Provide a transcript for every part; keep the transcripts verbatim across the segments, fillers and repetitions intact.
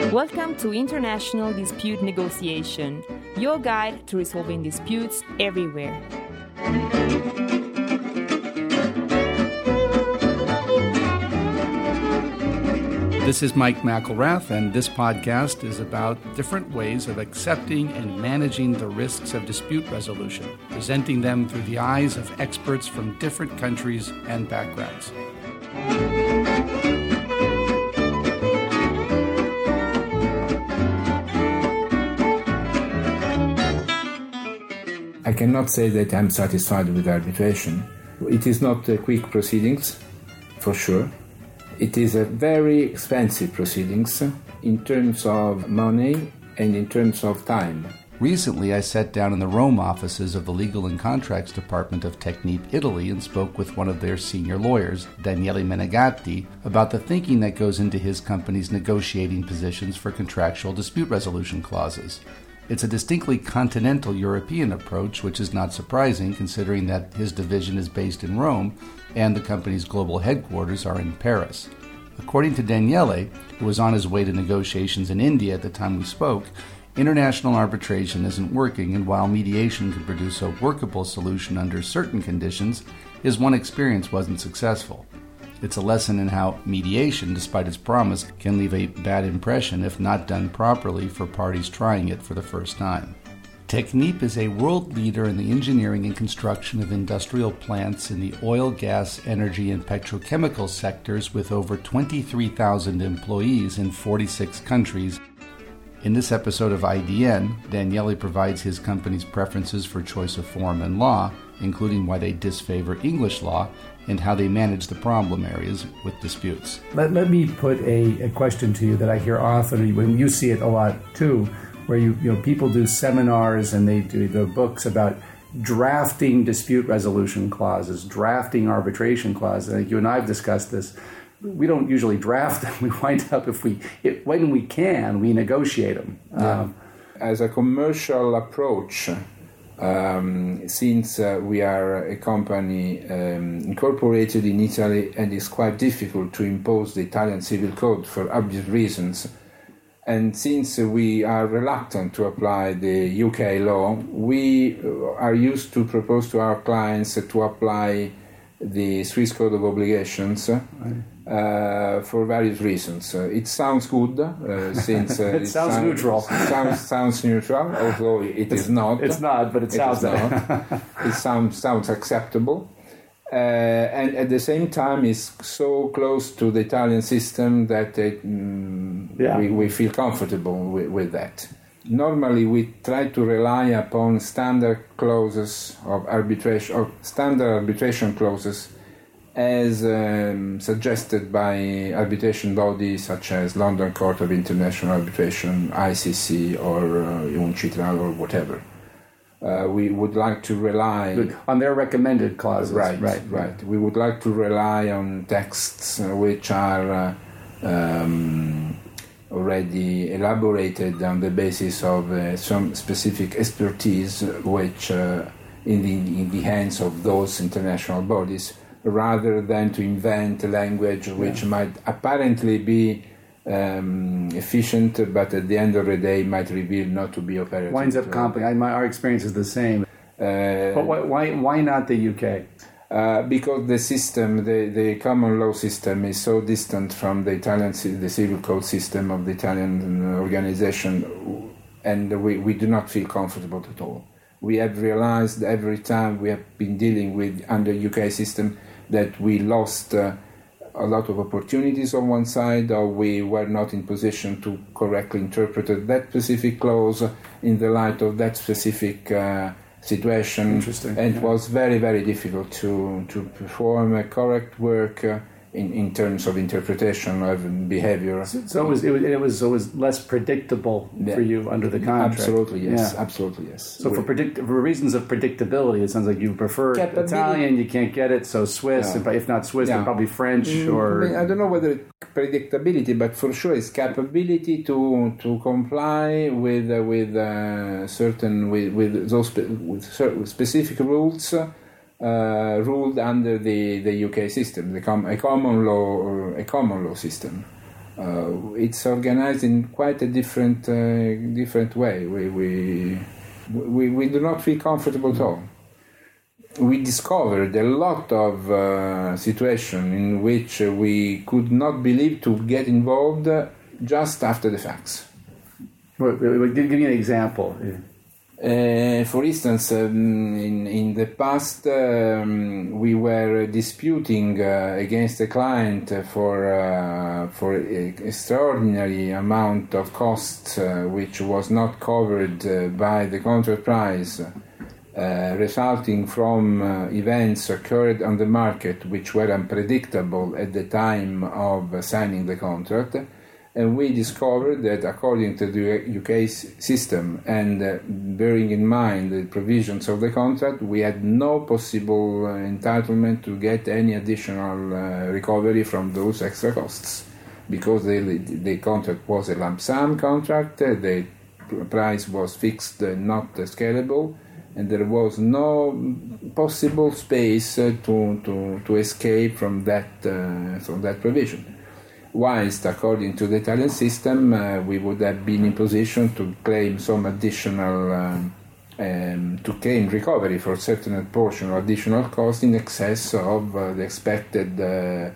Welcome to International Dispute Negotiation, your guide to resolving disputes everywhere. This is Mike McElrath, and this podcast is about different ways of accepting and managing the risks of dispute resolution, presenting them through the eyes of experts from different countries and backgrounds. I cannot say that I'm satisfied with arbitration. It is not a quick proceedings, for sure. It is a very expensive proceedings in terms of money and in terms of time. Recently, I sat down in the Rome offices of the Legal and Contracts Department of Technip Italy and spoke with one of their senior lawyers, Daniele Menegatti, about the thinking that goes into his company's negotiating positions for contractual dispute resolution clauses. It's a distinctly continental European approach, which is not surprising considering that his division is based in Rome and the company's global headquarters are in Paris. According to Daniele, who was on his way to negotiations in India at the time we spoke, international arbitration isn't working, and while mediation could produce a workable solution under certain conditions, his one experience wasn't successful. It's a lesson in how mediation, despite its promise, can leave a bad impression if not done properly for parties trying it for the first time. Technip is a world leader in the engineering and construction of industrial plants in the oil, gas, energy, and petrochemical sectors with over twenty-three thousand employees in forty-six countries. In this episode of I D N, Daniele provides his company's preferences for choice of form and law, including why they disfavor English law, and how they manage the problem areas with disputes. Let, let me put a, a question to you that I hear often, when you see it a lot too, where you, you know people do seminars and they do the books about drafting dispute resolution clauses, drafting arbitration clauses. I think you and I have discussed this. We don't usually draft them. We wind up, if we, if, when we can, we negotiate them. Yeah. Um, As a commercial approach, um, since uh, we are a company um, incorporated in Italy and it's quite difficult to impose the Italian civil code for obvious reasons, and since we are reluctant to apply the U K law, we are used to propose to our clients to apply the Swiss Code of Obligations uh, for various reasons. Uh, it sounds good, uh, since... Uh, it, it sounds, sounds neutral. sounds, sounds neutral, although it it's, is not. It's not, but it, it sounds not. It sounds, sounds acceptable. Uh, and at the same time, it's so close to the Italian system that it, mm, yeah. we, we feel comfortable with, with that. Normally, we try to rely upon standard clauses of arbitration, or standard arbitration clauses, as um, suggested by arbitration bodies such as London Court of International Arbitration, I C C, or uh, UNCITRAL, or whatever. Uh, we would like to rely on their recommended clauses. Right, right, right. We would like to rely on texts uh, which are uh, um, already elaborated on the basis of uh, some specific expertise, which uh, in the in the hands of those international bodies, rather than to invent a language which yeah. might apparently be um, efficient, but at the end of the day might reveal not to be operative. Winds up complicated. Our experience is the same. Uh, but why, why why not the U K? Uh, because the system, the, the common law system, is so distant from the Italian, the civil code system of the Italian organization, and we, we do not feel comfortable at all. We have realized every time we have been dealing with under U K system that we lost uh, a lot of opportunities on one side, or we were not in position to correctly interpret that specific clause in the light of that specific uh, situation. Interesting. And yeah. it was very, very difficult to, to perform a correct work uh, in, in terms of interpretation of behavior. So, so it was it was it was, it was less predictable yeah. for you under the contract. Absolutely yes. Yeah. Absolutely yes. So for predict for reasons of predictability, it sounds like you prefer Italian. You can't get it, so Swiss. Yeah. If not Swiss, yeah. then probably French mm, or. I don't know whether predictability, but for sure it's capability to to comply with uh, with uh, certain with with those with certain specific rules. Uh, Uh, ruled under the, the U K system, the com- a common law or a common law system. uh, it's organized in quite a different uh, different way. We, we we we do not feel comfortable at all. We discovered a lot of uh, situations in which we could not believe to get involved just after the facts. Wait, wait, wait, give me an example. Uh, for instance, um, in, in the past, um, we were disputing uh, against a client for uh, for an extraordinary amount of costs uh, which was not covered uh, by the contract price. Uh, resulting from uh, events occurred on the market which were unpredictable at the time of uh, signing the contract, and we discovered that according to the U K system and uh, bearing in mind the provisions of the contract, we had no possible uh, entitlement to get any additional uh, recovery from those extra costs, because the, the contract was a lump sum contract, uh, the price was fixed, uh, not uh, scalable, and there was no possible space uh, to, to, to escape from that, uh, from that provision. Whilst, according to the Italian system, uh, we would have been in position to claim some additional, um, um, to claim recovery for a certain portion of additional cost in excess of uh, the expected uh,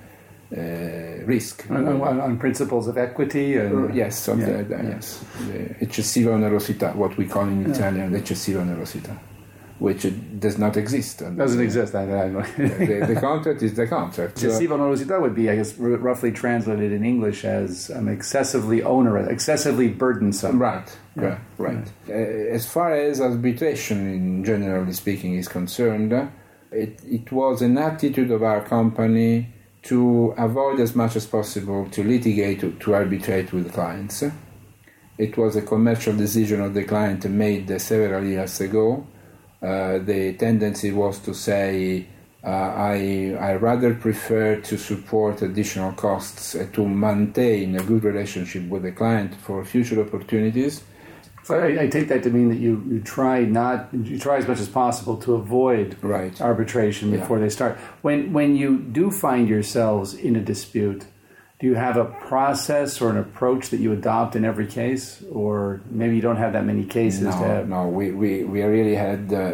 uh, risk. On, on, on principles of equity? And, uh, yes, something yeah, like that, yeah. yes. The eccessiva onerosità, what we call in Italian, yeah. eccessiva onerosità, which does not exist. Doesn't the, exist. I, I know. the, the contract is the contract. Eccessiva onerosità would be, I guess, r- roughly translated in English as um, excessively onerous, excessively burdensome. Right, yeah. right, right. Yeah. Uh, as far as arbitration, in generally speaking, is concerned, uh, it, it was an attitude of our company to avoid as much as possible to litigate, to, to arbitrate with clients. It was a commercial decision of the client made uh, several years ago. Uh, the tendency was to say, uh, I I rather prefer to support additional costs uh, to maintain a good relationship with the client for future opportunities. So I, I take that to mean that you, you try not you try as much as possible to avoid right. arbitration before yeah. they start. When when you do find yourselves in a dispute, do you have a process or an approach that you adopt in every case, or maybe you don't have that many cases? No, to have? no. We, we, we really had uh,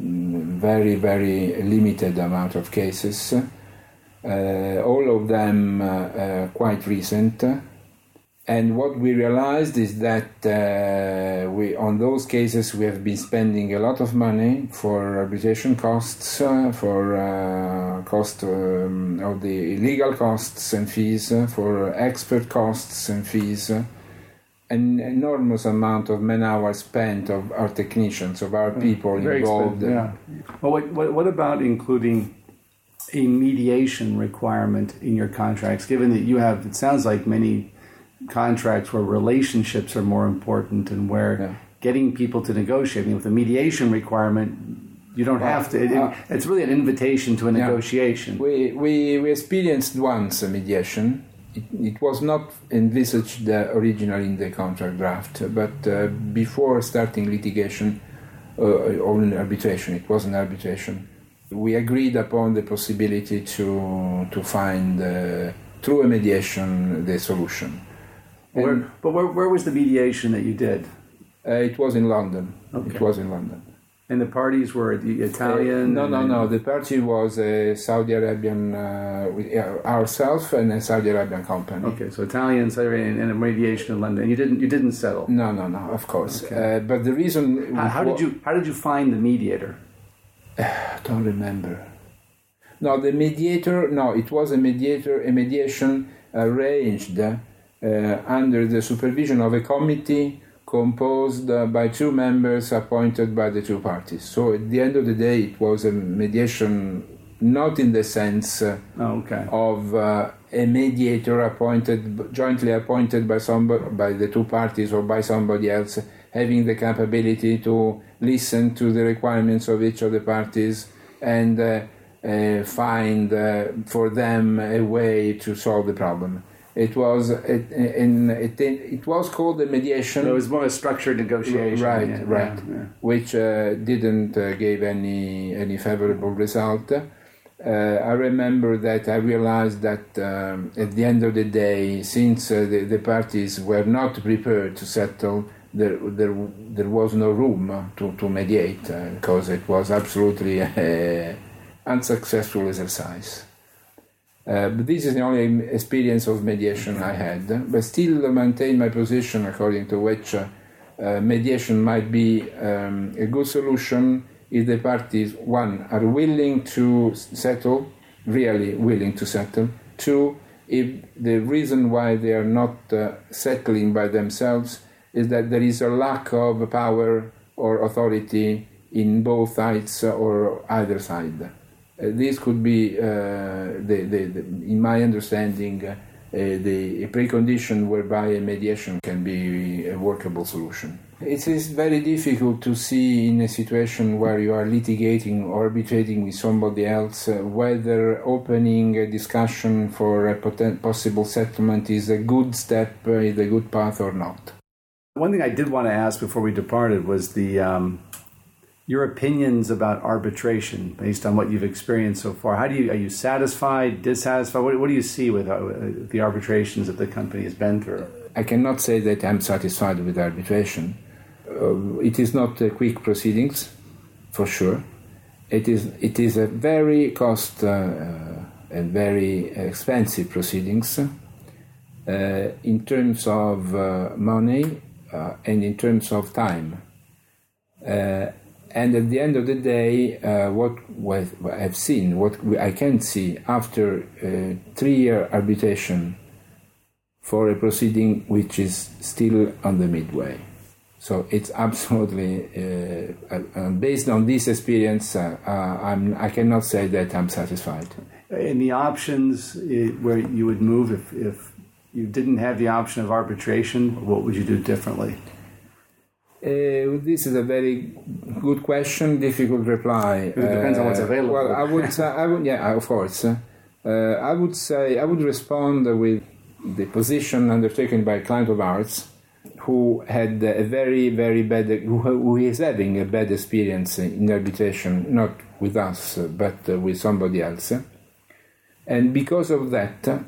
very, very limited amount of cases, uh, all of them uh, uh, quite recent. And what we realized is that uh, we, on those cases, we have been spending a lot of money for arbitration costs, uh, for uh, cost um, of the legal costs and fees, uh, for expert costs and fees, uh, an enormous amount of man-hours spent of our technicians, of our people Very involved. Yeah. Well, what, what, what about including a mediation requirement in your contracts, given that you have, it sounds like many contracts where relationships are more important and where yeah. getting people to negotiate. I mean, with a mediation requirement, you don't well, have to. It, uh, it's really an invitation to a yeah. negotiation. We, we we experienced once a mediation. It, it was not envisaged uh, originally in the contract draft, but uh, before starting litigation uh, or an arbitration, it was an arbitration. We agreed upon the possibility to to find uh, through a mediation the solution. Where, but where, where was the mediation that you did? Uh, it was in London. Okay. It was in London. And the parties were the Italian? Uh, no, no, no. The party was a Saudi Arabian, uh, ourselves and a Saudi Arabian company. Okay, so Italian, Saudi Arabian, and a mediation in London. You didn't, you didn't settle? No, no, no. Of course. Okay. Uh, but the reason. How, how did you, how did you find the mediator? I don't remember. No, the mediator. No, it was a mediator. A mediation arranged. Uh, Uh, under the supervision of a committee composed uh, by two members appointed by the two parties. So at the end of the day, it was a mediation not in the sense uh, oh, okay. of uh, a mediator appointed, jointly appointed by somebody, by the two parties or by somebody else, having the capability to listen to the requirements of each of the parties and uh, uh, find uh, for them a way to solve the problem. It was it, in it, it was called a mediation. So it was more a structured negotiation, right? Yeah, right, yeah, yeah. Which uh, didn't uh, give any any favorable result. Uh, I remember that I realized that um, at the end of the day, since uh, the, the parties were not prepared to settle, there there, there was no room to, to mediate uh, because it was absolutely an unsuccessful exercise. Uh, but this is the only experience of mediation I had, but still maintain my position according to which uh, uh, mediation might be um, a good solution if the parties, one, are willing to settle, really willing to settle. Two, if the reason why they are not uh, settling by themselves is that there is a lack of power or authority in both sides or either side. Uh, this could be, uh, the, the, the, in my understanding, uh, the precondition whereby a mediation can be a workable solution. It is very difficult to see in a situation where you are litigating or arbitrating with somebody else uh, whether opening a discussion for a poten- possible settlement is a good step, uh, is a good path or not. One thing I did want to ask before we departed was the um, your opinions about arbitration based on what you've experienced so far. How do you are you satisfied, dissatisfied? What, what do you see with uh, the arbitrations that the company has been through? I cannot say that I'm satisfied with arbitration. Uh, it is not uh, quick proceedings, for sure. It is it is a very cost uh, uh, and very expensive proceedings uh, in terms of uh, money uh, and in terms of time. Uh, and at the end of the day, uh, what, what I've seen, what I can see after uh, three-year arbitration for a proceeding which is still on the midway. So it's absolutely, uh, uh, based on this experience, uh, uh, I'm, I cannot say that I'm satisfied. And the options uh, where you would move if, if you didn't have the option of arbitration, what would you do differently? Uh, this is a very good question, difficult reply. It depends uh, on what's available. Well, I would, say, I would, yeah, of course. Uh, I would say I would respond with the position undertaken by a client of ours, who had a very, very bad, who is having a bad experience in arbitration, not with us, but with somebody else. And because of that, uh,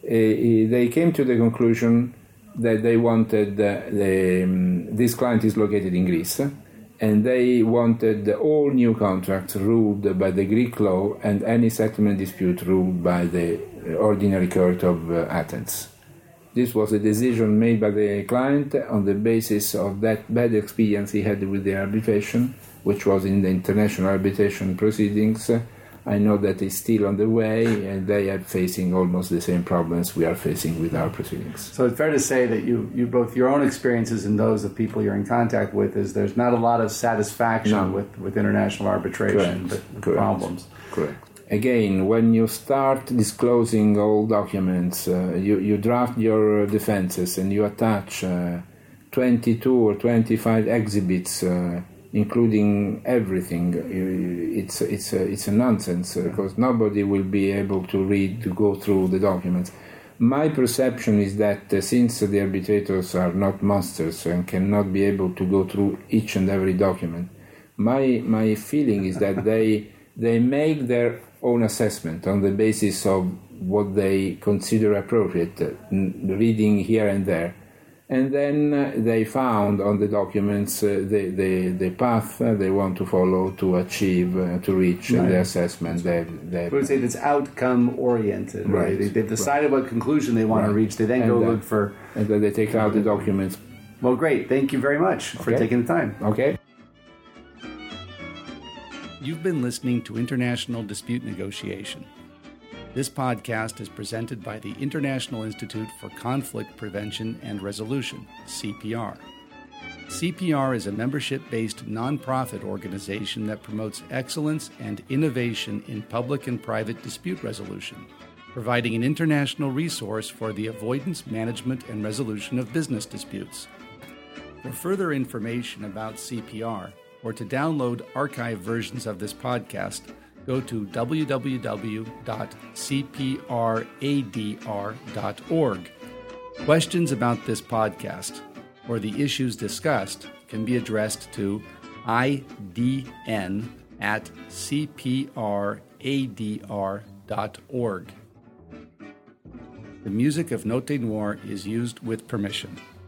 they came to the conclusion that they wanted, uh, the, um, this client is located in Greece, and they wanted all new contracts ruled by the Greek law and any settlement dispute ruled by the ordinary court of uh, Athens. This was a decision made by the client on the basis of that bad experience he had with the arbitration, which was in the international arbitration proceedings. I know that it's still on the way, and they are facing almost the same problems we are facing with our proceedings. So it's fair to say that you, you both your own experiences and those of people you're in contact with is there's not a lot of satisfaction no. with, with international arbitration, Correct. but Correct. problems. Correct. Again, when you start disclosing all documents, uh, you, you draft your defenses and you attach uh, twenty-two or twenty-five exhibits, uh, including everything. It's it's a, it's a nonsense uh, because nobody will be able to read, to go through the documents. My perception is that uh, since the arbitrators are not monsters and cannot be able to go through each and every document, my my feeling is that they they make their own assessment on the basis of what they consider appropriate, uh, reading here and there. And then uh, they found on the documents uh, the, the, the path uh, they want to follow to achieve, uh, to reach right. the assessment. They, they, I would say it's outcome-oriented. Right. right? They, they've decided right. what conclusion they want right. to reach. They then and go uh, look for... And then they take out the documents. Well, great. Thank you very much for okay. taking the time. Okay. You've been listening to International Dispute Negotiation. This podcast is presented by the International Institute for Conflict Prevention and Resolution, C P R. C P R is a membership-based nonprofit organization that promotes excellence and innovation in public and private dispute resolution, providing an international resource for the avoidance, management, and resolution of business disputes. For further information about C P R, or to download archived versions of this podcast, go to w w w dot c p r a d r dot org. Questions about this podcast or the issues discussed can be addressed to I D N at c p r a d r dot org. The music of Note Noir is used with permission.